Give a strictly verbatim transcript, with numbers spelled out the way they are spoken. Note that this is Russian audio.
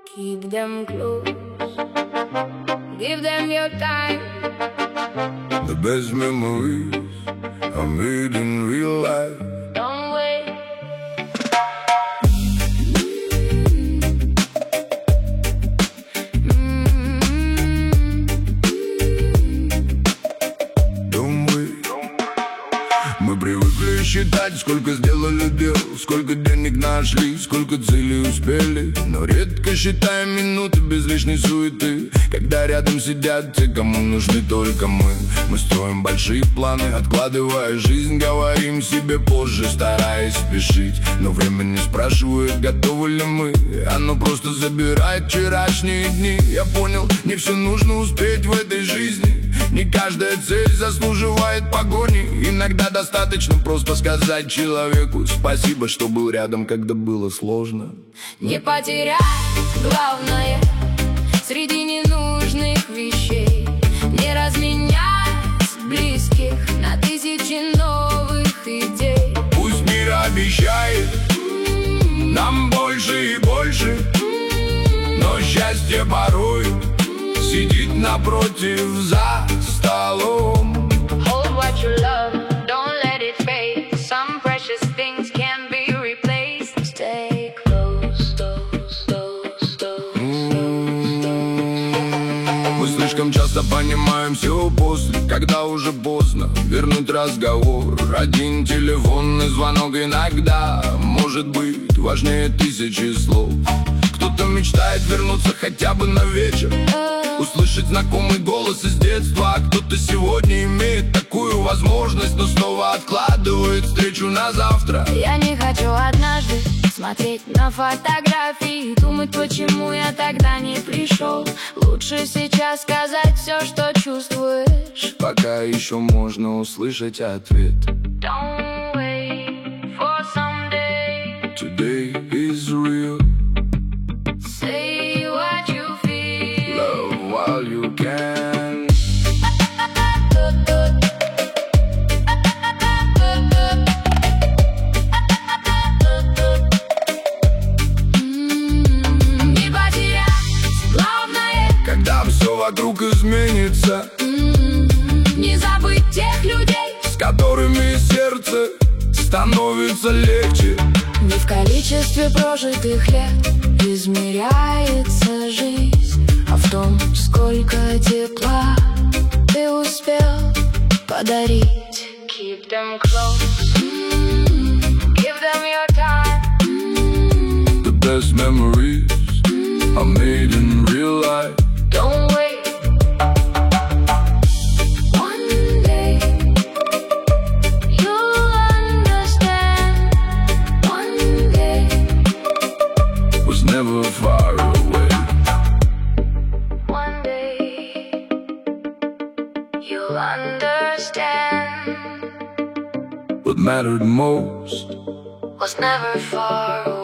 Keep them close, give them your time. The best memories are made in real life. Don't wait. Мы привыкли считать, сколько сделали дел, сколько денег нашли, сколько целей успели. Но редко считаем минуты без лишней суеты, когда рядом сидят те, кому нужны только мы. Мы строим большие планы, откладывая жизнь, говорим себе позже, стараясь спешить. Но время не спрашивает, готовы ли мы, оно просто забирает вчерашние дни. Я понял, не все нужно успеть в этой жизни, не каждая цель заслуживает погони. Иногда достаточно просто сказать человеку спасибо, что был рядом, когда было сложно. Не потерять главное среди ненужных вещей, не разменять близких на тысячи новых идей. Пусть мир обещает нам больше и больше, но счастье порой сидит напротив за столом. Hold what you love, don't let it fade. Some precious things can be replaced. Stay close, close, close, close. Мы слишком часто понимаем все после, когда уже поздно вернуть разговор. Один телефонный звонок иногда может быть важнее тысячи слов. Кто-то мечтает вернуться хотя бы на вечер, услышать знакомый голос из детства. А кто-то сегодня имеет такую возможность, но снова откладывает встречу на завтра. Я не хочу однажды смотреть на фотографии и думать, почему я тогда не пришел. Лучше сейчас сказать все, что чувствуешь, пока еще можно услышать ответ. Don't wait for someday. Today is real. Say what you feel. Love while you can. Не потерять главное, когда все вокруг изменится. не забыть тех людей, с которыми сердце становится легче. не в количестве прожитых лет измеряется жизнь, а в том, сколько тепла ты успел подарить. Keep them close, give them your time. The best memories are made in real life. Don't wait. One day you'll understand. One day Was never far away. One day you'll understand. What mattered most Was never far away.